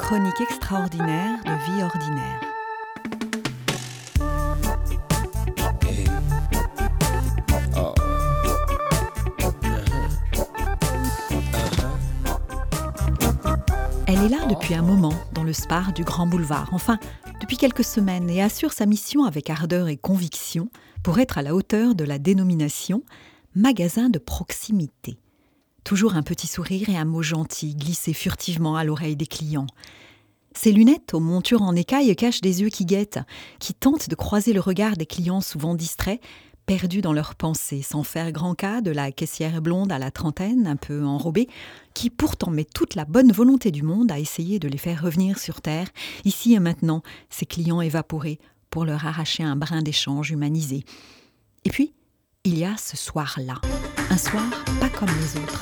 chronique extraordinaire de vie ordinaire. Elle est là depuis un moment dans le Spar du Grand Boulevard, enfin depuis quelques semaines, et assure sa mission avec ardeur et conviction pour être à la hauteur de la dénomination « magasin de proximité ». Toujours un petit sourire et un mot gentil glissés furtivement à l'oreille des clients. Ses lunettes aux montures en écaille cachent des yeux qui guettent, qui tentent de croiser le regard des clients souvent distraits, perdus dans leurs pensées, sans faire grand cas de la caissière blonde à la trentaine, un peu enrobée, qui pourtant met toute la bonne volonté du monde à essayer de les faire revenir sur terre, ici et maintenant, ses clients évaporés, pour leur arracher un brin d'échange humanisé. Et puis, il y a ce soir-là, un soir pas comme les autres.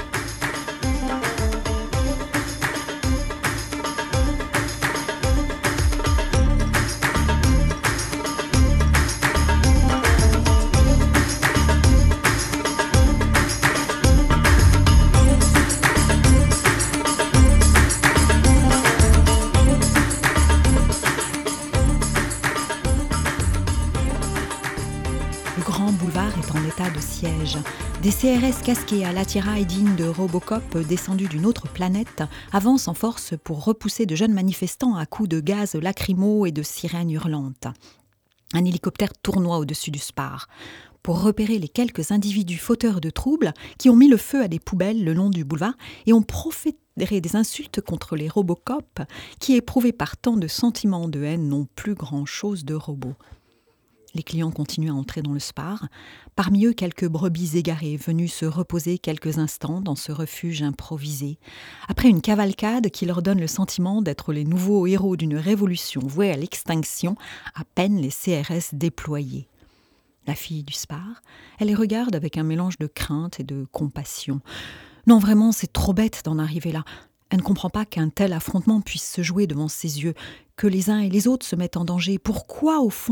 Le Grand Boulevard est en état de siège. Des CRS casqués à l'attirail digne de Robocop descendus d'une autre planète avancent en force pour repousser de jeunes manifestants à coups de gaz lacrymo et de sirènes hurlantes. Un hélicoptère tournoie au-dessus du Spar pour repérer les quelques individus fauteurs de troubles qui ont mis le feu à des poubelles le long du boulevard et ont proféré des insultes contre les Robocop qui, éprouvés par tant de sentiments de haine, n'ont plus grand-chose de robots. Les clients continuent à entrer dans le Spar. Parmi eux, quelques brebis égarées venues se reposer quelques instants dans ce refuge improvisé. Après une cavalcade qui leur donne le sentiment d'être les nouveaux héros d'une révolution vouée à l'extinction, à peine les CRS déployés. La fille du Spar, elle les regarde avec un mélange de crainte et de compassion. Non, vraiment, c'est trop bête d'en arriver là. Elle ne comprend pas qu'un tel affrontement puisse se jouer devant ses yeux, que les uns et les autres se mettent en danger. Pourquoi, au fond ?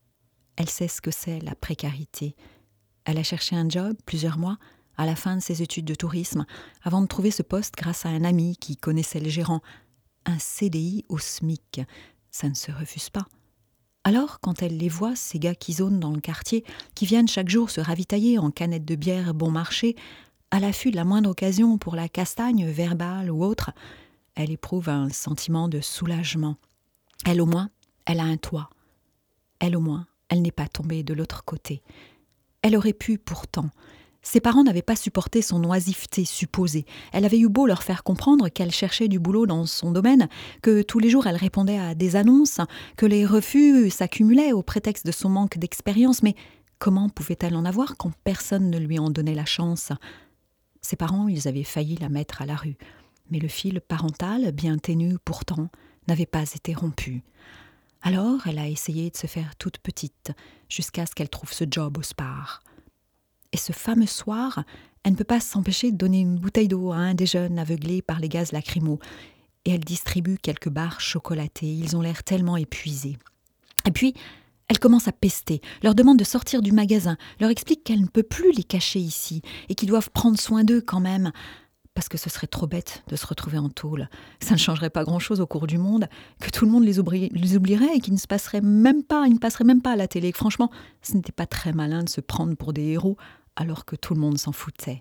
Elle sait ce que c'est, la précarité. Elle a cherché un job, plusieurs mois, à la fin de ses études de tourisme, avant de trouver ce poste grâce à un ami qui connaissait le gérant. Un CDI au SMIC, ça ne se refuse pas. Alors, quand elle les voit, ces gars qui zonent dans le quartier, qui viennent chaque jour se ravitailler en canettes de bière bon marché, à l'affût de la moindre occasion pour la castagne verbale ou autre, elle éprouve un sentiment de soulagement. Elle, au moins, elle a un toit. Elle, au moins, elle n'est pas tombée de l'autre côté. Elle aurait pu, pourtant. Ses parents n'avaient pas supporté son oisiveté supposée. Elle avait eu beau leur faire comprendre qu'elle cherchait du boulot dans son domaine, que tous les jours elle répondait à des annonces, que les refus s'accumulaient au prétexte de son manque d'expérience, mais comment pouvait-elle en avoir quand personne ne lui en donnait la chance ? Ses parents, ils avaient failli la mettre à la rue. Mais le fil parental, bien ténu pourtant, n'avait pas été rompu. Alors, elle a essayé de se faire toute petite, jusqu'à ce qu'elle trouve ce job au Spar. Et ce fameux soir, elle ne peut pas s'empêcher de donner une bouteille d'eau à un des jeunes aveuglés par les gaz lacrymaux. Et elle distribue quelques barres chocolatées, ils ont l'air tellement épuisés. Et puis, elle commence à pester, leur demande de sortir du magasin, leur explique qu'elle ne peut plus les cacher ici, et qu'ils doivent prendre soin d'eux quand même. Parce que ce serait trop bête de se retrouver en tôle. Ça ne changerait pas grand-chose au cours du monde, que tout le monde les oublierait et qu'ils ne passeraient même pas à la télé. Franchement, ce n'était pas très malin de se prendre pour des héros alors que tout le monde s'en foutait.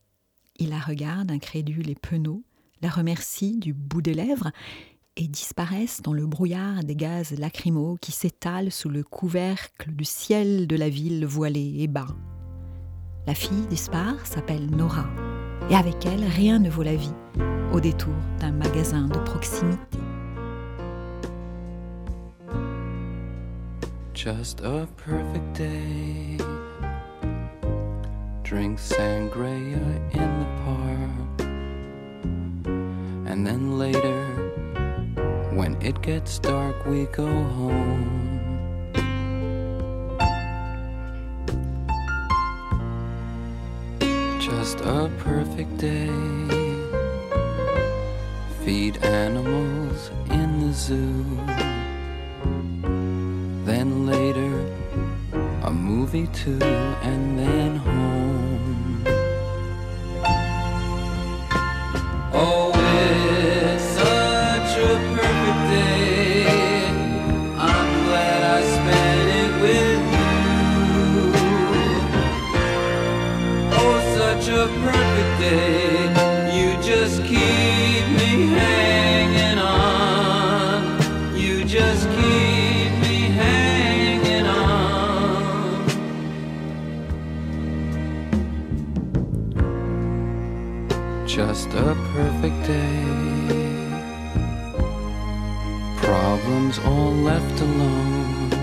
Il la regarde, incrédule et penaud, la remercie du bout des lèvres et disparaissent dans le brouillard des gaz lacrymaux qui s'étalent sous le couvercle du ciel de la ville voilé et bas. La fille du Spar s'appelle Nora. Et avec elle, rien ne vaut la vie, au détour d'un magasin de proximité. Just a perfect day. Drink sangria in the park. And then later, when it gets dark, we go home. Just a perfect day. Feed animals in the zoo. Then later, a movie too, and then home. Oh, it's such a perfect day. You just keep me hanging on. You just keep me hanging on. Just a perfect day. Problems all left alone.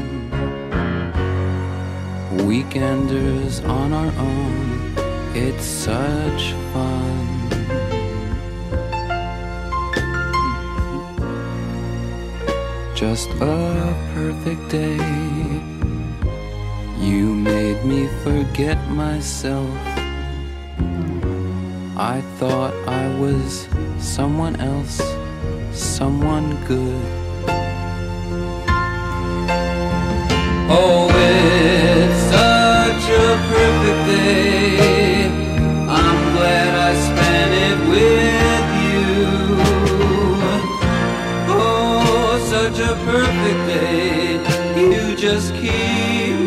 Weekenders on our own. It's such fun. Just a perfect day. You made me forget myself. I thought I was someone else, someone good. Oh, it's such a perfect day. I'm glad I spent it with you. Oh, such a perfect day. You just keep